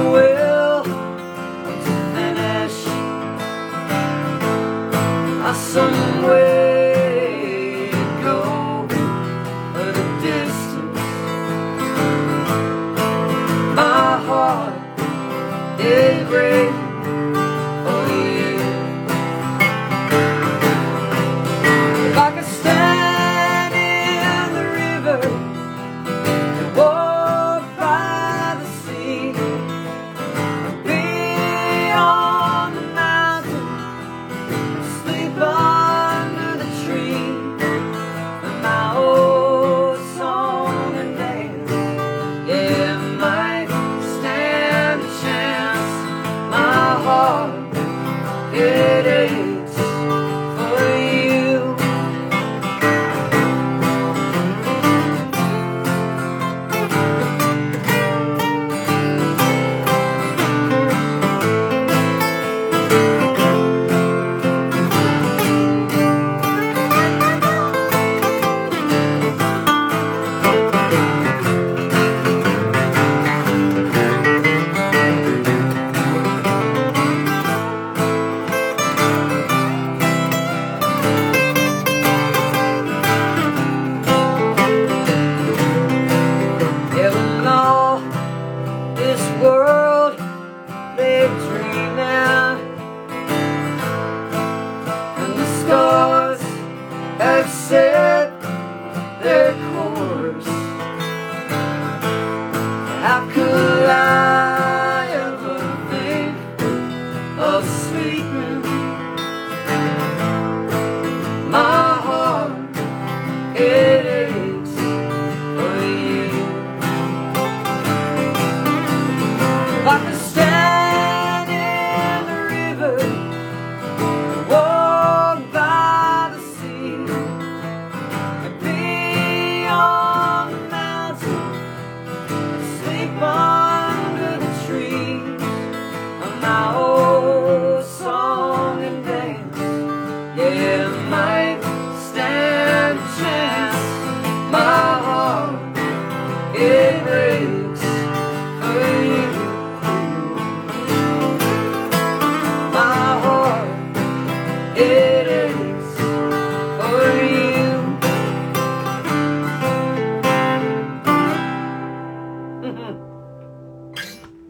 will to finish some way to go at a distance. My heart is breaking for you. If I could stand in the river and walk by the sea, be on the mountain, sleep under the tree, and my old song and dance, yeah, it might stand a chance. My heart, it aches for you. This world they're dreaming, and the stars have set their course. How could I ever think of sleeping? My heart, it aches for you. If I could stand in the river, walk by the sea, and be on the mountain, sleep under the trees, and my old song and dance, yeah, it might stand a chance. My heart, it